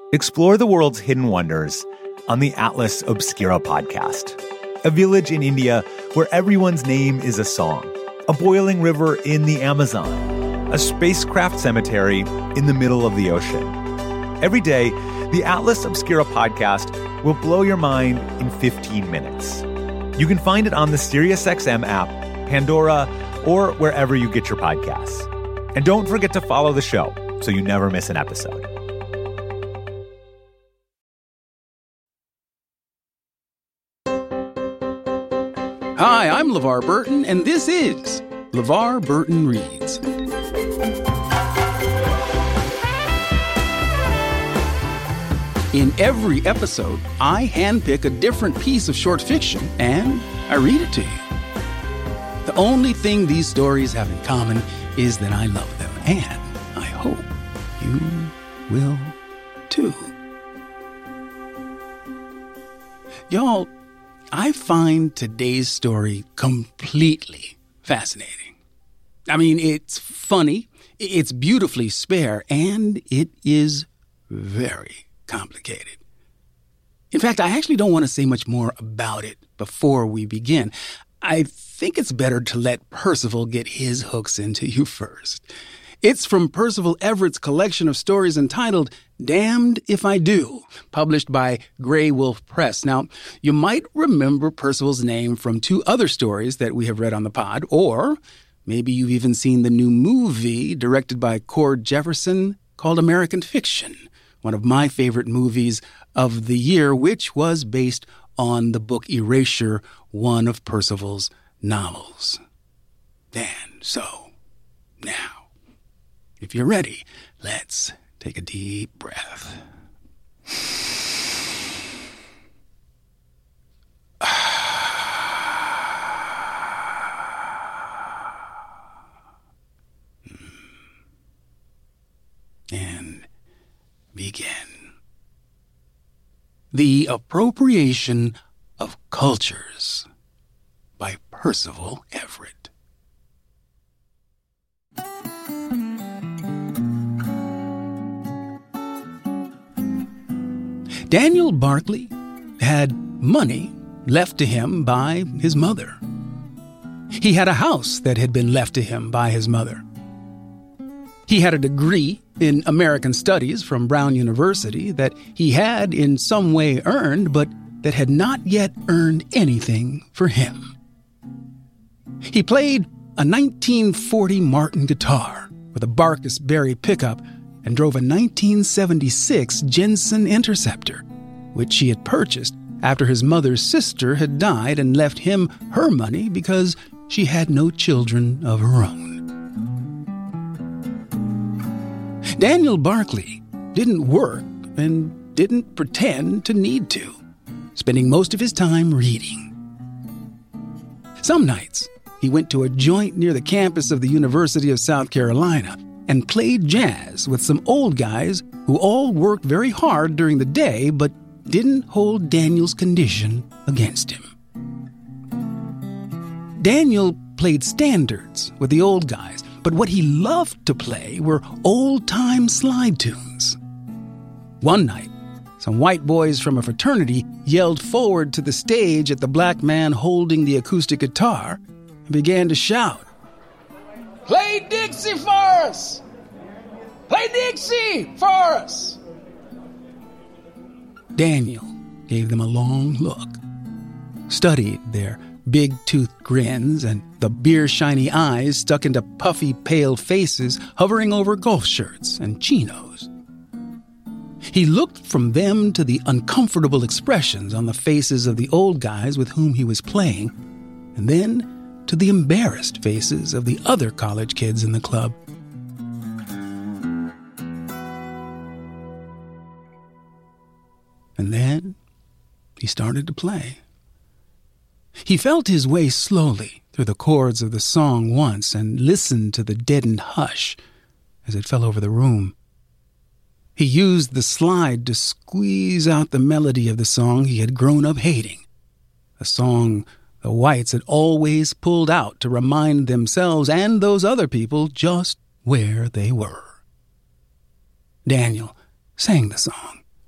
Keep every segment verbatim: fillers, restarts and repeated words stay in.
Explore the world's hidden wonders on the Atlas Obscura podcast, a village in India where everyone's name is a song, a boiling river in the Amazon, a spacecraft cemetery in the middle of the ocean. Every day, the Atlas Obscura podcast will blow your mind in fifteen minutes. You can find it on the SiriusXM app, Pandora, or wherever you get your podcasts. And don't forget to follow the show so you never miss an episode. Hi, I'm LeVar Burton, and this is LeVar Burton Reads. In every episode, I handpick a different piece of short fiction, and I read it to you. The only thing these stories have in common is that I love them, and I hope you will too. Y'all, I find today's story completely fascinating. I mean, it's funny, it's beautifully spare, and it is very complicated. In fact, I actually don't want to say much more about it before we begin. I think it's better to let Percival get his hooks into you first. It's from Percival Everett's collection of stories entitled Damned If I Do, published by Grey Wolf Press. Now, you might remember Percival's name from two other stories that we have read on the pod, or maybe you've even seen the new movie directed by Cord Jefferson called American Fiction, one of my favorite movies of the year, which was based on the book Erasure, one of Percival's novels. And so, now, if you're ready, let's take a deep breath. And begin. The Appropriation of Cultures by Percival Everett. Daniel Barclay had money left to him by his mother. He had a house that had been left to him by his mother. He had a degree in American Studies from Brown University that he had in some way earned, but that had not yet earned anything for him. He played a nineteen forty Martin guitar with a Barkus Berry pickup and drove a nineteen seventy-six Jensen Interceptor, which he had purchased after his mother's sister had died and left him her money because she had no children of her own. Daniel Barclay didn't work and didn't pretend to need to, spending most of his time reading. Some nights, he went to a joint near the campus of the University of South Carolina and played jazz with some old guys who all worked very hard during the day but didn't hold Daniel's condition against him. Daniel played standards with the old guys, but what he loved to play were old-time slide tunes. One night, some white boys from a fraternity yelled forward to the stage at the black man holding the acoustic guitar and began to shout, "Play Dixie for us! Play Dixie for us!" Daniel gave them a long look, studied their big-toothed grins and the beer-shiny eyes stuck into puffy, pale faces hovering over golf shirts and chinos. He looked from them to the uncomfortable expressions on the faces of the old guys with whom he was playing, and then to the embarrassed faces of the other college kids in the club. And then he started to play. He felt his way slowly through the chords of the song once and listened to the deadened hush as it fell over the room. He used the slide to squeeze out the melody of the song he had grown up hating, a song the whites had always pulled out to remind themselves and those other people just where they were. Daniel sang the song,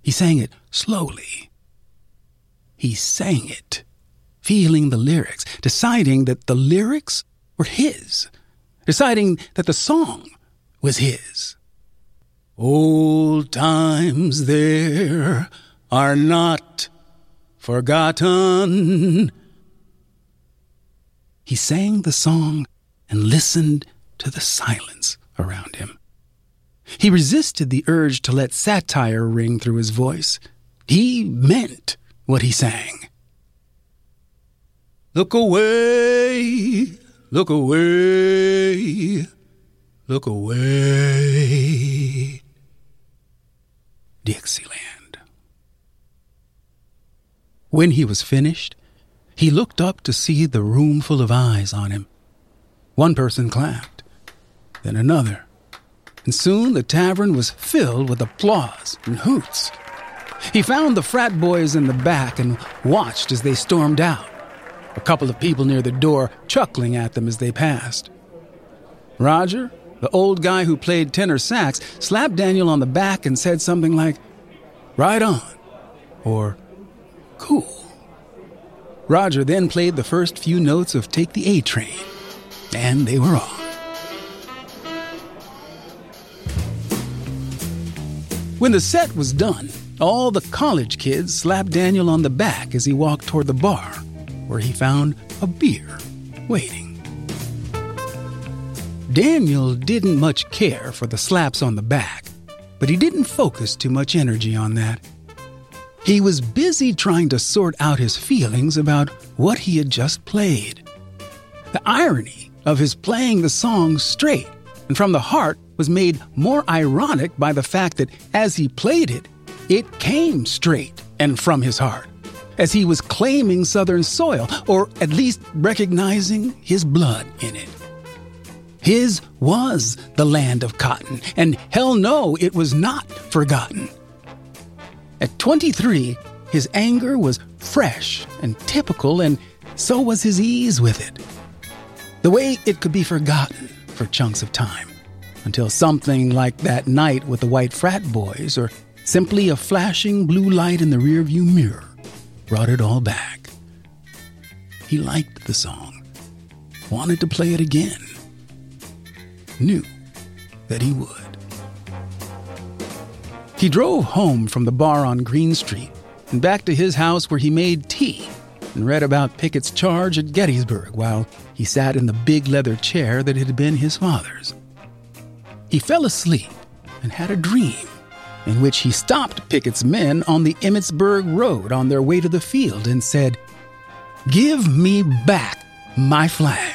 He sang it slowly. He sang it, feeling the lyrics, deciding that the lyrics were his, deciding that the song was his. Old times there are not forgotten. He sang the song and listened to the silence around him. He resisted the urge to let satire ring through his voice. He meant what he sang. Look away, look away, look away, Dixieland. When he was finished, he looked up to see the room full of eyes on him. One person clapped, then another, and soon the tavern was filled with applause and hoots. He found the frat boys in the back and watched as they stormed out, a couple of people near the door chuckling at them as they passed. Roger, the old guy who played tenor sax, slapped Daniel on the back and said something like, "Right on," or "Cool." Roger then played the first few notes of Take the A Train, and they were off. When the set was done, all the college kids slapped Daniel on the back as he walked toward the bar, where he found a beer waiting. Daniel didn't much care for the slaps on the back, but he didn't focus too much energy on that. He was busy trying to sort out his feelings about what he had just played. The irony of his playing the song straight and from the heart was made more ironic by the fact that as he played it, it came straight and from his heart, as he was claiming Southern soil, or at least recognizing his blood in it. His was the land of cotton, and hell no, it was not forgotten. At twenty-three, his anger was fresh and typical, and so was his ease with it. The way it could be forgotten for chunks of time, until something like that night with the white frat boys, or simply a flashing blue light in the rearview mirror, brought it all back. He liked the song, wanted to play it again, knew that he would. He drove home from the bar on Green Street and back to his house where he made tea and read about Pickett's charge at Gettysburg while he sat in the big leather chair that had been his father's. He fell asleep and had a dream in which he stopped Pickett's men on the Emmitsburg Road on their way to the field and said, "Give me back my flag."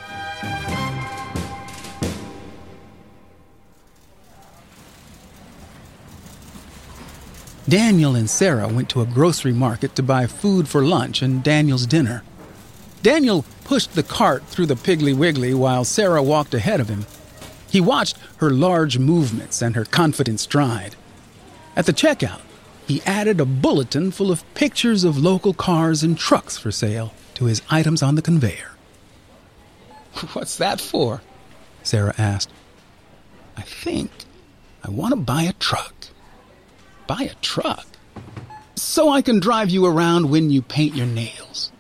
Daniel and Sarah went to a grocery market to buy food for lunch and Daniel's dinner. Daniel pushed the cart through the Piggly Wiggly while Sarah walked ahead of him. He watched her large movements and her confident stride. At the checkout, he added a bulletin full of pictures of local cars and trucks for sale to his items on the conveyor. "What's that for?" Sarah asked. "I think I want to buy a truck." "Buy a truck? So I can drive you around when you paint your nails."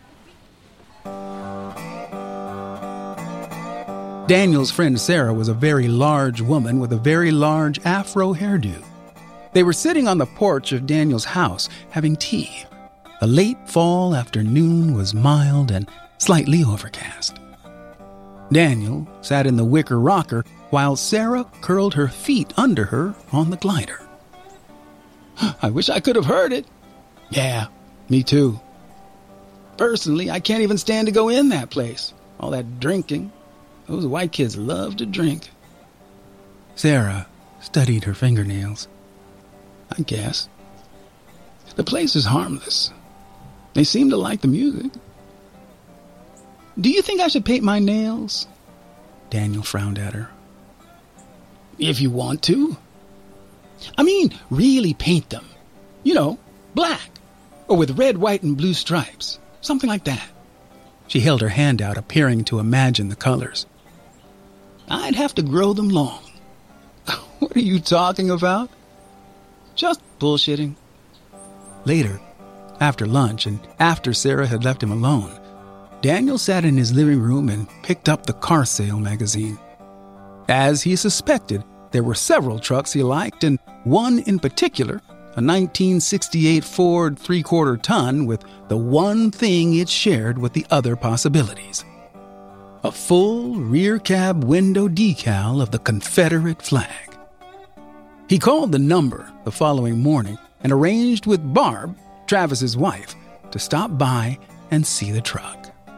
Daniel's friend Sarah was a very large woman with a very large afro hairdo. They were sitting on the porch of Daniel's house having tea. The late fall afternoon was mild and slightly overcast. Daniel sat in the wicker rocker while Sarah curled her feet under her on the glider. "I wish I could have heard it." "Yeah, me too. Personally, I can't even stand to go in that place. All that drinking. Those white kids love to drink." Sarah studied her fingernails. "I guess. The place is harmless. They seem to like the music." "Do you think I should paint my nails?" Daniel frowned at her. "If you want to. I mean, really paint them. You know, black, or with red, white, and blue stripes. Something like that." She held her hand out, appearing to imagine the colors. "I'd have to grow them long." "What are you talking about?" Just bullshitting. Later, after lunch and after Sarah had left him alone, Daniel sat in his living room and picked up the car sale magazine. As he suspected, there were several trucks he liked, and one in particular, a nineteen sixty-eight Ford three-quarter ton with the one thing it shared with the other possibilities. A full rear cab window decal of the Confederate flag. He called the number the following morning and arranged with Barb, Travis's wife, to stop by and see the truck.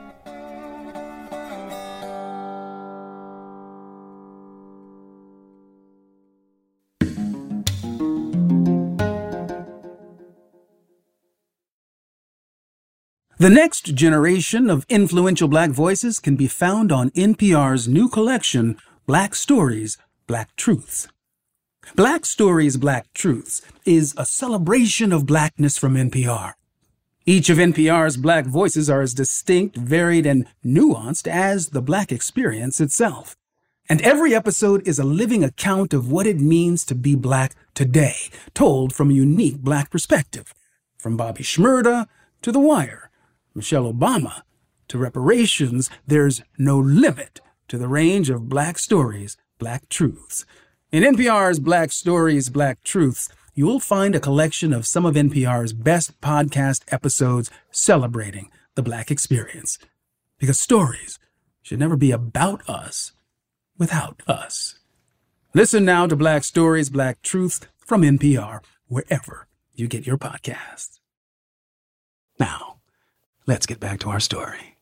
The next generation of influential Black voices can be found on N P R's new collection, Black Stories, Black Truths. Black Stories, Black Truths is a celebration of Blackness from N P R. Each of N P R's Black voices are as distinct, varied, and nuanced as the Black experience itself. And every episode is a living account of what it means to be Black today, told from a unique Black perspective. From Bobby Shmurda to The Wire, Michelle Obama to reparations, there's no limit to the range of Black stories, Black truths. In N P R's Black Stories, Black Truths, you'll find a collection of some of N P R's best podcast episodes celebrating the Black experience. Because stories should never be about us without us. Listen now to Black Stories, Black Truths from N P R, wherever you get your podcasts. Now, let's get back to our story.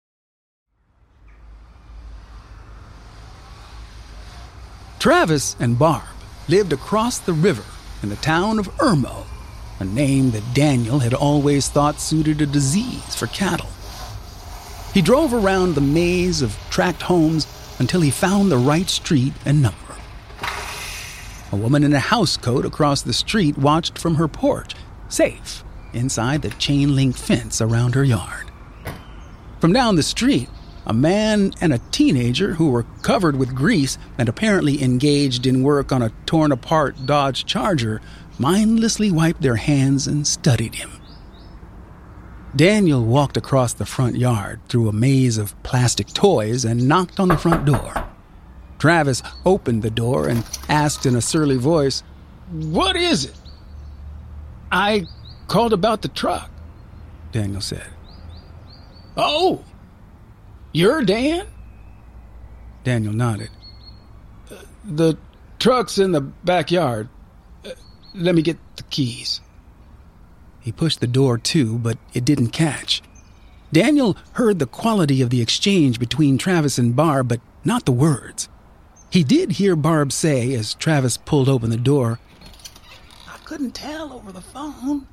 Travis and Barb lived across the river in the town of Irmo, a name that Daniel had always thought suited a disease for cattle. He drove around the maze of tract homes until he found the right street and number. A woman in a housecoat across the street watched from her porch, safe inside the chain-link fence around her yard. From down the street, a man and a teenager who were covered with grease and apparently engaged in work on a torn-apart Dodge Charger mindlessly wiped their hands and studied him. Daniel walked across the front yard through a maze of plastic toys and knocked on the front door. Travis opened the door and asked in a surly voice, "What is it?" "I called about the truck," Daniel said. "Oh, you're Dan?" Daniel nodded. "The truck's in the backyard. Let me get the keys." He pushed the door to, but it didn't catch. Daniel heard the quality of the exchange between Travis and Barb, but not the words. He did hear Barb say, as Travis pulled open the door, "I couldn't tell over the phone."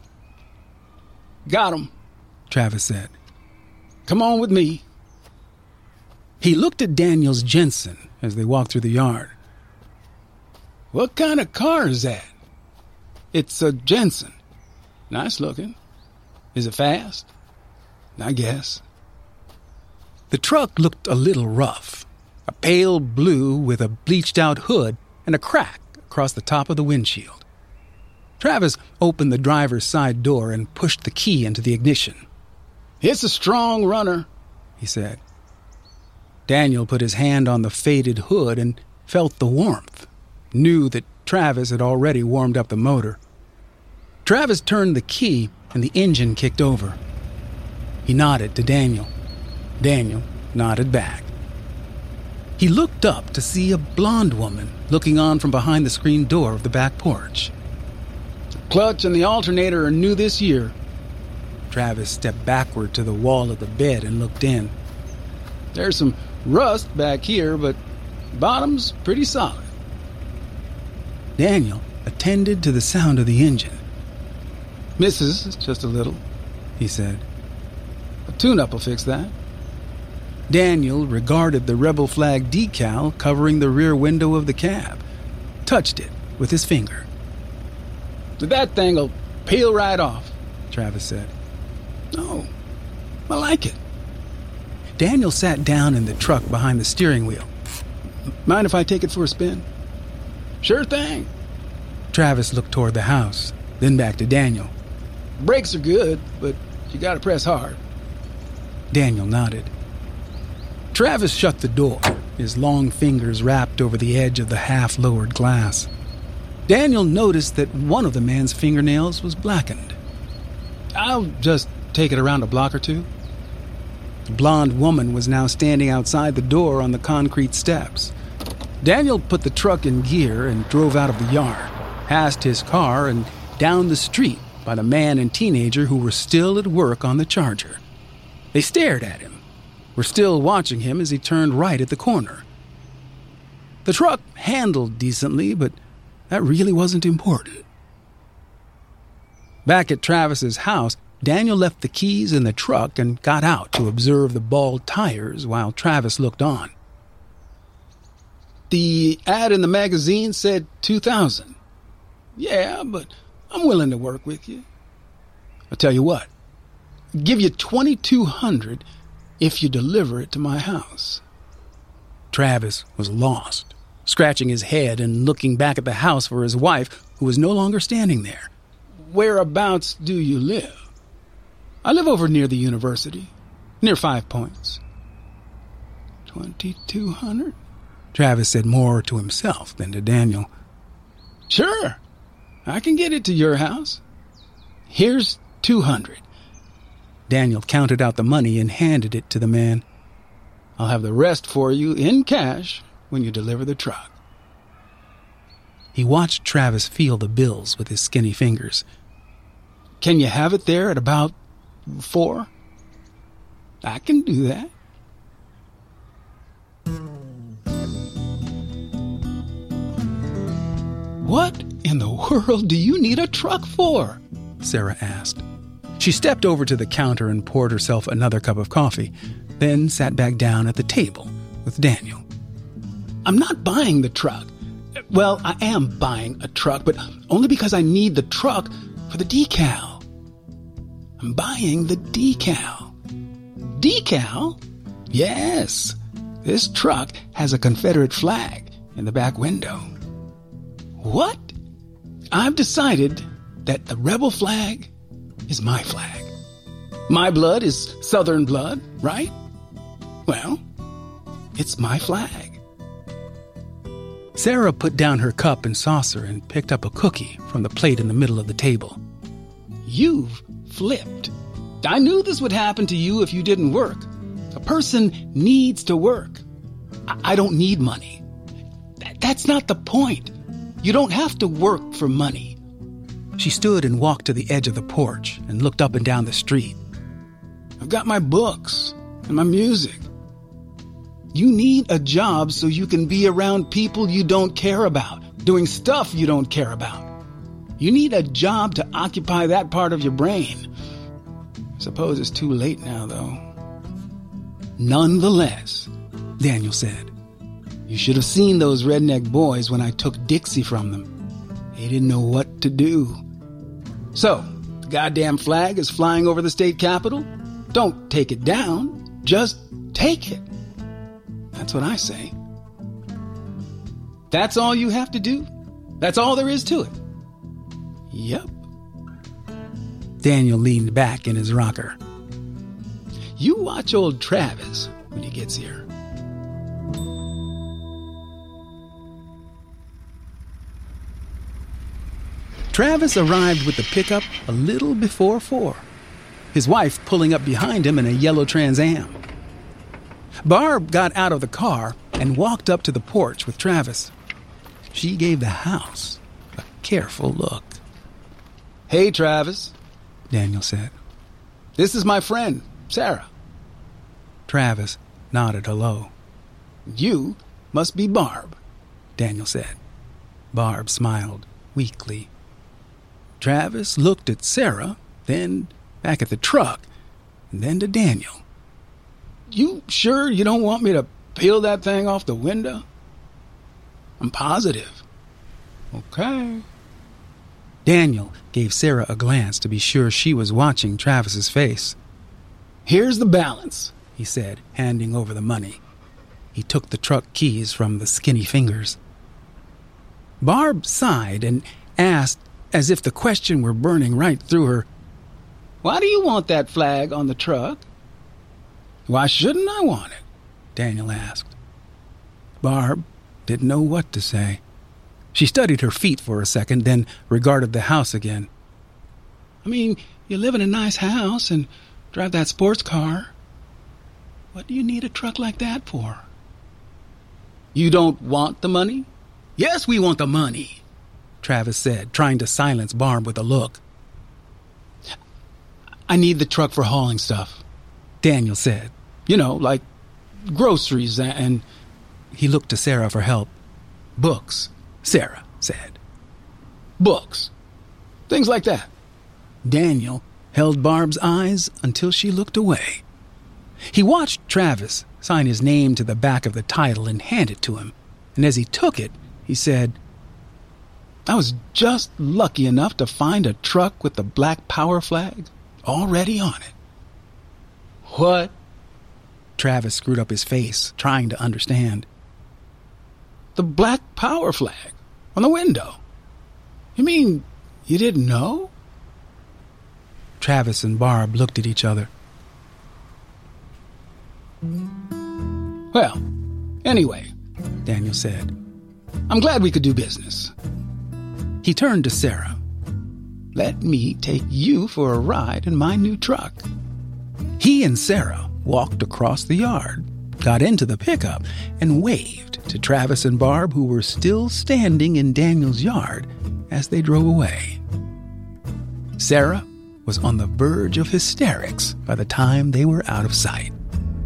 "Got him," Travis said. "Come on with me." He looked at Daniel's Jensen as they walked through the yard. "What kind of car is that?" "It's a Jensen. Nice looking. Is it fast?" "I guess." The truck looked a little rough. A pale blue with a bleached-out hood and a crack across the top of the windshield. Travis opened the driver's side door and pushed the key into the ignition. "It's a strong runner," he said. Daniel put his hand on the faded hood and felt the warmth, knew that Travis had already warmed up the motor. Travis turned the key and the engine kicked over. He nodded to Daniel. Daniel nodded back. He looked up to see a blonde woman looking on from behind the screen door of the back porch. "The clutch and the alternator are new this year." Travis stepped backward to the wall of the bed and looked in. "There's some rust back here, but bottom's pretty solid." Daniel attended to the sound of the engine. "Misses just a little," he said. "A tune-up will fix that." Daniel regarded the rebel flag decal covering the rear window of the cab, touched it with his finger. "That thing'll peel right off," Travis said. "Oh, I like it." Daniel sat down in the truck behind the steering wheel. "Mind if I take it for a spin?" "Sure thing." Travis looked toward the house, then back to Daniel. Brakes are good, but you gotta press hard. Daniel nodded. Travis shut the door, his long fingers wrapped over the edge of the half-lowered glass. Daniel noticed that one of the man's fingernails was blackened. I'll just take it around a block or two. The blonde woman was now standing outside the door on the concrete steps. Daniel put the truck in gear and drove out of the yard, past his car and down the street by the man and teenager who were still at work on the Charger. They stared at him, were still watching him as he turned right at the corner. The truck handled decently, but that really wasn't important. Back at Travis's house, Daniel left the keys in the truck and got out to observe the bald tires while Travis looked on. The ad in the magazine said two thousand. Yeah, but I'm willing to work with you. I'll tell you what. Give you twenty-two hundred if you deliver it to my house. Travis was lost, scratching his head and looking back at the house for his wife, who was no longer standing there. Whereabouts do you live? I live over near the university, near Five Points. twenty-two hundred? Travis said more to himself than to Daniel. Sure, I can get it to your house. Here's two hundred. Daniel counted out the money and handed it to the man. I'll have the rest for you in cash when you deliver the truck. He watched Travis feel the bills with his skinny fingers. Can you have it there at about four? I can do that. What in the world do you need a truck for? Sarah asked. She stepped over to the counter and poured herself another cup of coffee, then sat back down at the table with Daniel. I'm not buying the truck. Well, I am buying a truck, but only because I need the truck for the decal. I'm buying the decal. Decal? Yes. This truck has a Confederate flag in the back window. What? I've decided that the rebel flag is my flag. My blood is Southern blood, right? Well, it's my flag. Sarah put down her cup and saucer and picked up a cookie from the plate in the middle of the table. You've flipped. I knew this would happen to you if you didn't work. A person needs to work. I, I don't need money. Th- that's not the point. You don't have to work for money. She stood and walked to the edge of the porch and looked up and down the street. I've got my books and my music. You need a job so you can be around people you don't care about, doing stuff you don't care about. You need a job to occupy that part of your brain. I suppose it's too late now, though. Nonetheless, Daniel said, you should have seen those redneck boys when I took Dixie from them. They didn't know what to do. So, the goddamn flag is flying over the state capitol. Don't take it down. Just take it. That's what I say. That's all you have to do. That's all there is to it. Yep. Daniel leaned back in his rocker. You watch old Travis when he gets here. Travis arrived with the pickup a little before four, his wife pulling up behind him in a yellow Trans Am. Barb got out of the car and walked up to the porch with Travis. She gave the house a careful look. Hey, Travis, Daniel said. This is my friend, Sarah. Travis nodded hello. You must be Barb, Daniel said. Barb smiled weakly. Travis looked at Sarah, then back at the truck, and then to Daniel. You sure you don't want me to peel that thing off the window? I'm positive. Okay. Daniel gave Sarah a glance to be sure she was watching Travis's face. Here's the balance, he said, handing over the money. He took the truck keys from the skinny fingers. Barb sighed and asked, as if the question were burning right through her, "Why do you want that flag on the truck?" "Why shouldn't I want it?" Daniel asked. Barb didn't know what to say. She studied her feet for a second, then regarded the house again. "I mean, you live in a nice house and drive that sports car. What do you need a truck like that for?" "You don't want the money?" "Yes, we want the money," Travis said, trying to silence Barb with a look. "I need the truck for hauling stuff," Daniel said. "You know, like groceries and..." He looked to Sarah for help. "Books," Sarah said. "Books. Things like that." Daniel held Barb's eyes until she looked away. He watched Travis sign his name to the back of the title and hand it to him, and as he took it, he said, "I was just lucky enough to find a truck with the Black Power flag already on it." "What?" Travis screwed up his face, trying to understand. "The Black Power flag on the window. You mean you didn't know?" Travis and Barb looked at each other. "Well, anyway," Daniel said, "I'm glad we could do business." He turned to Sarah. "Let me take you for a ride in my new truck." He and Sarah walked across the yard, got into the pickup, and waved to Travis and Barb, who were still standing in Daniel's yard as they drove away. Sarah was on the verge of hysterics by the time they were out of sight.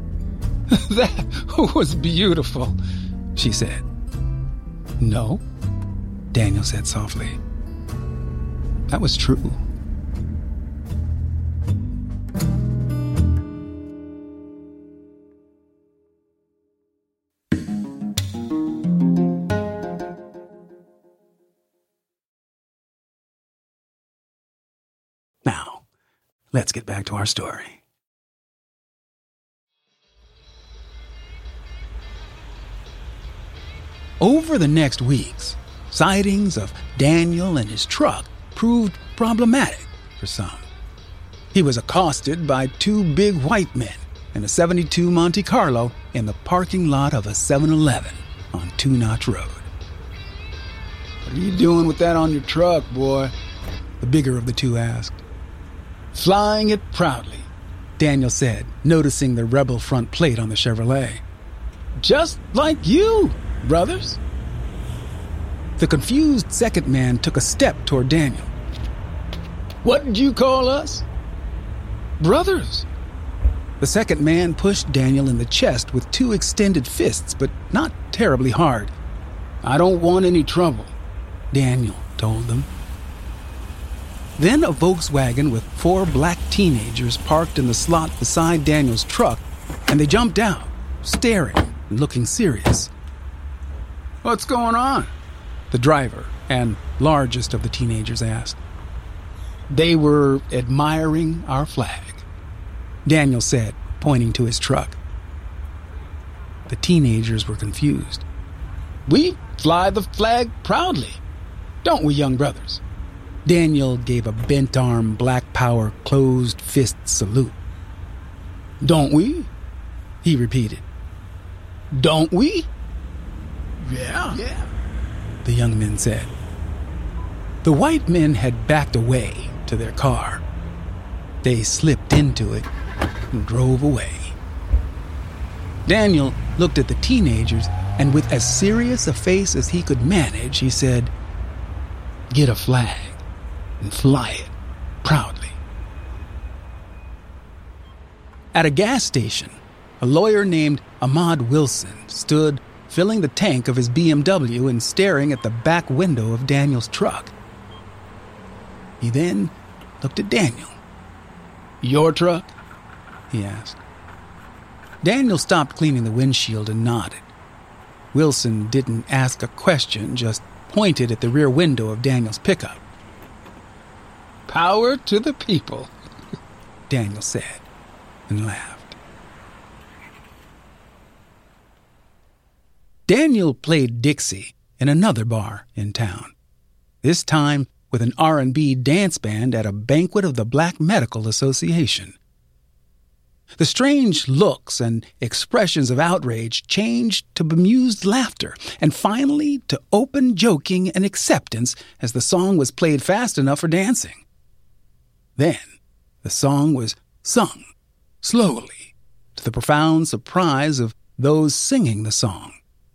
"That was beautiful," she said. "No," Daniel said softly. "that was true." Now, let's get back to our story. Over the next weeks, sightings of Daniel and his truck proved problematic for some. He was accosted by two big white men in a seventy-two Monte Carlo in the parking lot of a seven eleven on Two Notch Road. "What are you doing with that on your truck, boy?" the bigger of the two asked. "Flying it proudly," Daniel said, noticing the Rebel front plate on the Chevrolet. "Just like you, brothers." The confused second man took a step toward Daniel. "What did you call us?" "Brothers." The second man pushed Daniel in the chest with two extended fists, but not terribly hard. "I don't want any trouble," Daniel told them. Then a Volkswagen with four black teenagers parked in the slot beside Daniel's truck, and they jumped out, staring and looking serious. "What's going on?" the driver and largest of the teenagers asked. "They were admiring our flag," Daniel said, pointing to his truck. The teenagers were confused. "We fly the flag proudly, don't we, young brothers?" Daniel gave a bent-arm Black Power closed fist salute. "Don't we?" he repeated. "Don't we?" Yeah. Yeah, the young men said. The white men had backed away to their car. They slipped into it and drove away. Daniel looked at the teenagers, and with as serious a face as he could manage, he said, "Get a flag and fly it proudly." At a gas station, a lawyer named Ahmad Wilson stood filling the tank of his B M W and staring at the back window of Daniel's truck. He then looked at Daniel. "Your truck?" he asked. Daniel stopped cleaning the windshield and nodded. Wilson didn't ask a question, just pointed at the rear window of Daniel's pickup. "Power to the people," Daniel said, and laughed. Daniel played Dixie in another bar in town. this time with an R and B dance band at a banquet of the Black Medical Association. The strange looks and expressions of outrage changed to bemused laughter, and finally to open joking and acceptance as the song was played fast enough for dancing. Then the song was sung, slowly, to the profound surprise of those singing the song.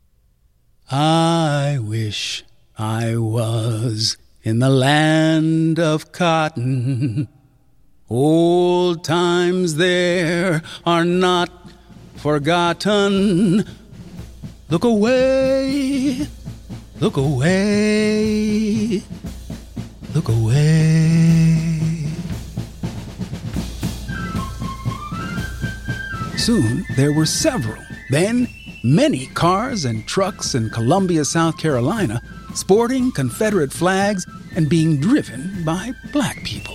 I wish I was in the land of cotton. Old times there are not forgotten. Look away, look away, look away. Soon there were several, then many cars and trucks in Columbia, South Carolina, sporting Confederate flags and being driven by black people.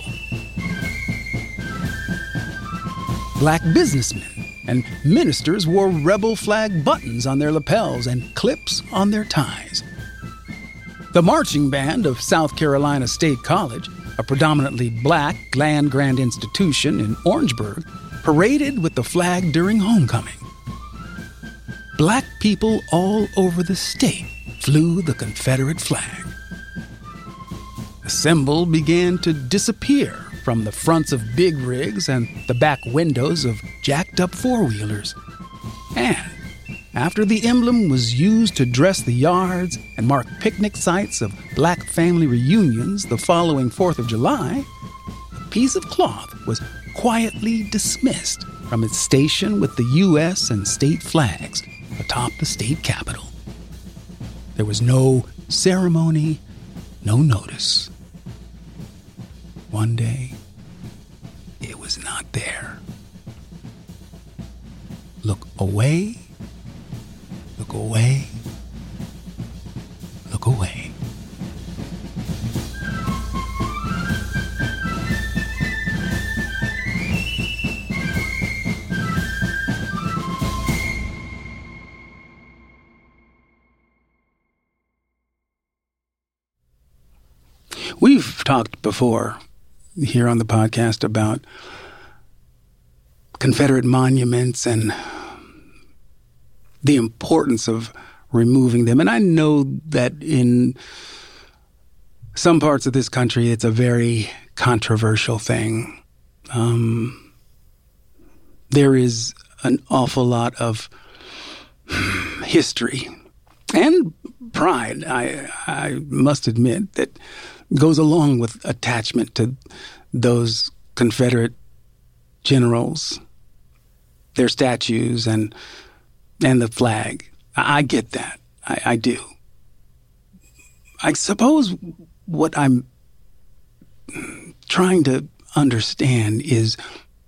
Black businessmen and ministers wore rebel flag buttons on their lapels and clips on their ties. The marching band of South Carolina State College, a predominantly black land-grant institution in Orangeburg, paraded with the flag during homecoming. Black people all over the state flew the Confederate flag. The symbol began to disappear from the fronts of big rigs and the back windows of jacked-up four-wheelers. And after the emblem was used to dress the yards and mark picnic sites of black family reunions the following fourth of July, the piece of cloth was quietly dismissed from its station with the U S and state flags atop the state capitol. There was no ceremony, no notice. One day, it was not there. Look away, look away, look away. We've talked before here on the podcast about Confederate monuments and the importance of removing them. And I know that in some parts of this country, it's a very controversial thing. Um, there is an awful lot of history and pride, I, I must admit, that goes along with attachment to those Confederate generals, their statues, and and the flag. I, I get that. I, I do. I suppose what I'm trying to understand is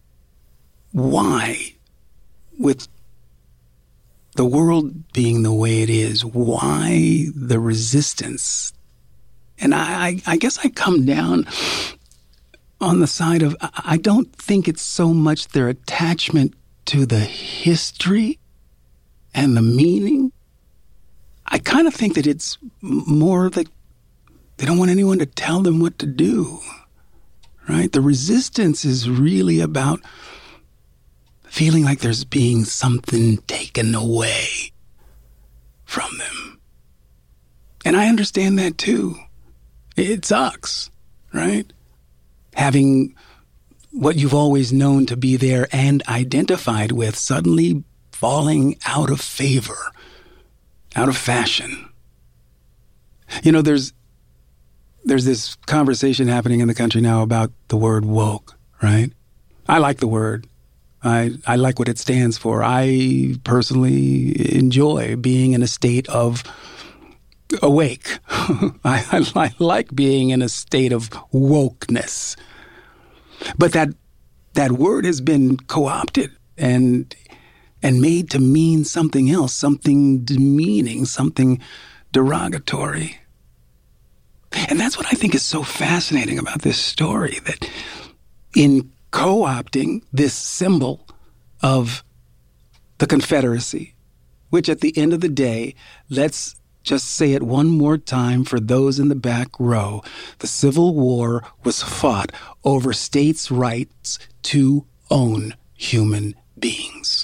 why, with the world being the way it is, why the resistance. And I, I guess I come down on the side of, I don't think it's so much their attachment to the history and the meaning. I kind of think that it's more that they don't want anyone to tell them what to do, right? The resistance is really about feeling like there's being something taken away from them. And I understand that too. It sucks, right? Having what you've always known to be there and identified with suddenly falling out of favor, out of fashion. You know, there's there's this conversation happening in the country now about the word woke, right? I like the word. I, I like what it stands for. I personally enjoy being in a state of awake. I, I, I like being in a state of wokeness. But that that word has been co-opted and and made to mean something else, something demeaning, something derogatory. And that's what I think is so fascinating about this story, that in co-opting this symbol of the Confederacy, which at the end of the day, let's just say it one more time for those in the back row. The Civil War was fought over states' rights to own human beings.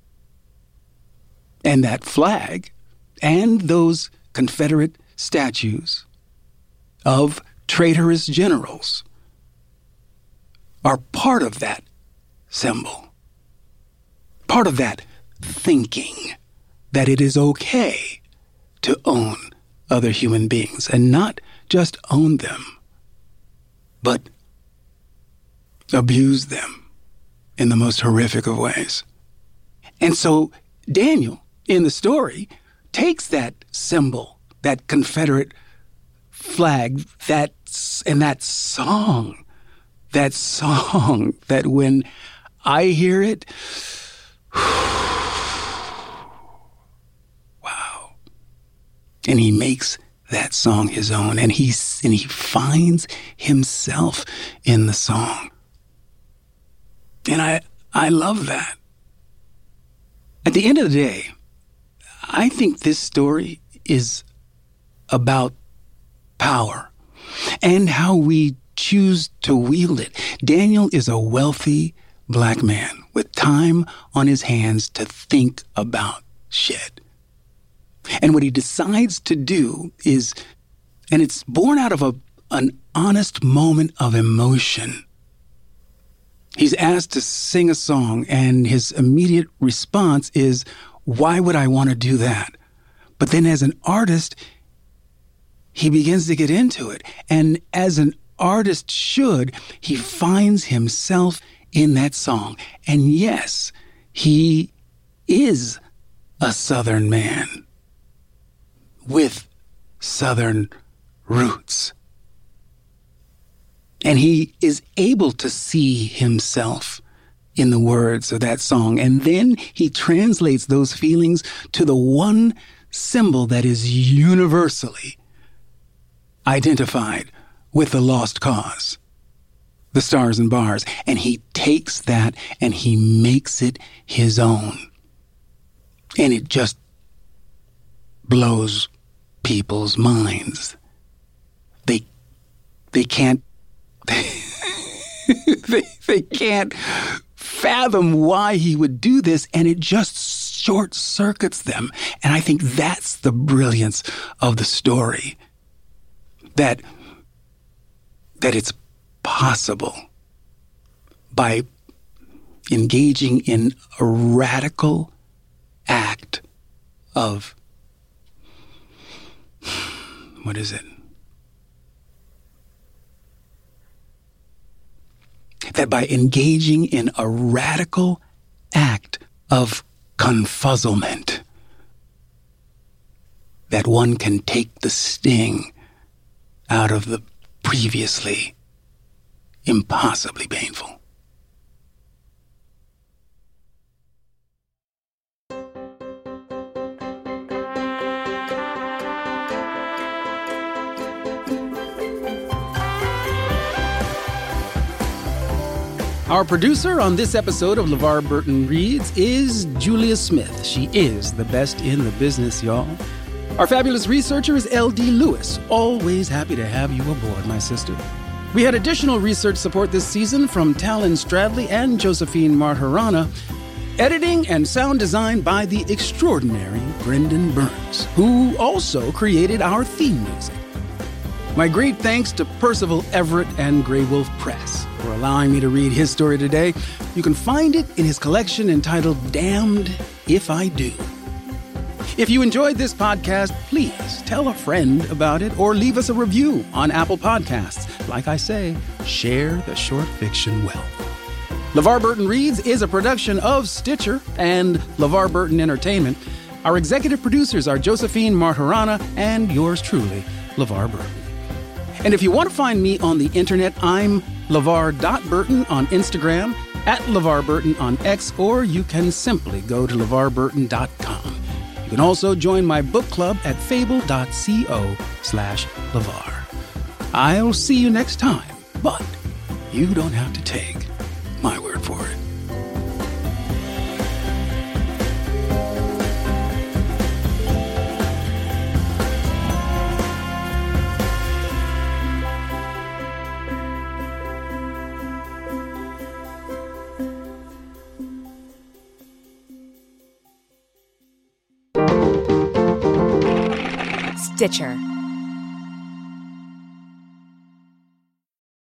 And that flag and those Confederate statues of traitorous generals are part of that symbol, part of that thinking that it is okay to own other human beings, and not just own them, but abuse them in the most horrific of ways. And so Daniel, in the story, takes that symbol, that Confederate flag, that and that song, that song that when I hear it, wow. And he makes that song his own, and he, and he finds himself in the song. And I, I love that. At the end of the day, I think this story is about power and how we choose to wield it. Daniel is a wealthy black man with time on his hands to think about shit. And what he decides to do is, and it's born out of a, an honest moment of emotion. He's asked to sing a song, and his immediate response is, why would I want to do that? But then as an artist, he begins to get into it. And as an artist should, he finds himself in that song. And yes, he is a Southern man with Southern roots. And he is able to see himself in the words of that song. And then he translates those feelings to the one symbol that is universally identified with the lost cause, the stars and bars. And he takes that and he makes it his own. And it just blows people's minds. They, they can't, they, they can't fathom why he would do this, and it just short circuits them. And I think that's the brilliance of the story. That, that it's possible by engaging in a radical act of, what is it? That by engaging in a radical act of confuzzlement, that one can take the sting out of the previously impossibly painful. Our producer on this episode of LeVar Burton Reads is Julia Smith. She is the best in the business, y'all. Our fabulous researcher is L D Lewis. Always happy to have you aboard, my sister. We had additional research support this season from Talon Stradley and Josephine Martirana. Editing and sound design by the extraordinary Brendan Burns, who also created our theme music. My great thanks to Percival Everett and Grey Wolf Press for allowing me to read his story today. You can find it in his collection entitled Damned If I Do. If you enjoyed this podcast, please tell a friend about it or leave us a review on Apple Podcasts. Like I say, share the short fiction wealth. LeVar Burton Reads is a production of Stitcher and LeVar Burton Entertainment. Our executive producers are Josephine Martirana and yours truly, LeVar Burton. And if you want to find me on the internet, I'm LeVar dot Burton on Instagram, at LeVar Burton on X, or you can simply go to LeVar Burton dot com. You can also join my book club at fable dot co slash LeVar. I'll see you next time, but you don't have to take my word for it. Stitcher.